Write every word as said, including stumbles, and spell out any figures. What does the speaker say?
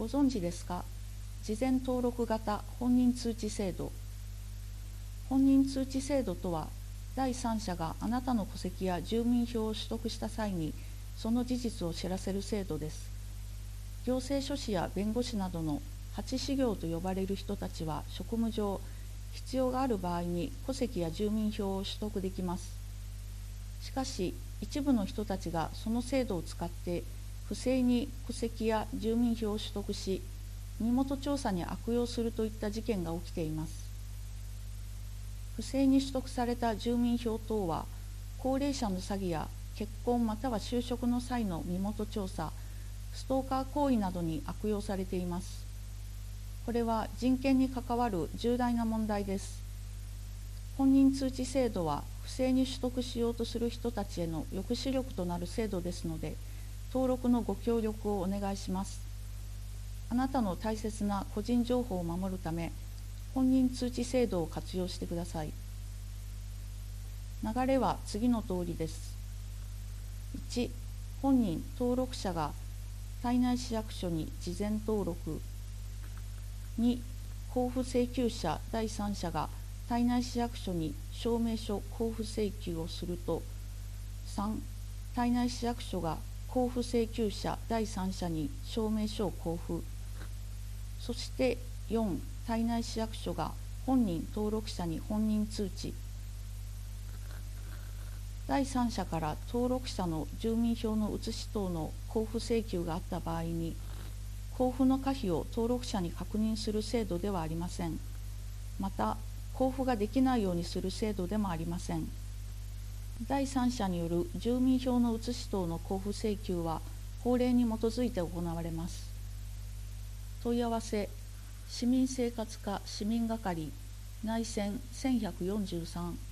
ご存知ですか？事前登録型本人通知制度。本人通知制度とは、第三者があなたの戸籍や住民票を取得した際に、その事実を知らせる制度です。行政書士や弁護士などの八事業と呼ばれる人たちは職務上、必要がある場合に戸籍や住民票を取得できます。しかし、一部の人たちがその制度を使って不正に戸籍や住民票を取得し、身元調査に悪用するといった事件が起きています。不正に取得された住民票等は、高齢者の詐欺や結婚または就職の際の身元調査、ストーカー行為などに悪用されています。これは人権に関わる重大な問題です。本人通知制度は不正に取得しようとする人たちへの抑止力となる制度ですので、登録のご協力をお願いします。あなたの大切な個人情報を守るため、本人通知制度を活用してください。流れは次の通りです。いち、本人・登録者が胎内市役所に事前登録。に、交付請求者第三者が胎内市役所に証明書交付請求をすると。さん、胎内市役所が交付請求者第三者に証明書を交付。そしてよん、胎内市役所が本人登録者に本人通知。第三者から登録者の住民票の写し等の交付請求があった場合に、交付の可否を登録者に確認する制度ではありません。また、交付ができないようにする制度でもありません。第三者による住民票の写し等の交付請求は法令に基づいて行われます。問い合わせ、市民生活課市民係、内線せんひゃくよんじゅうさん。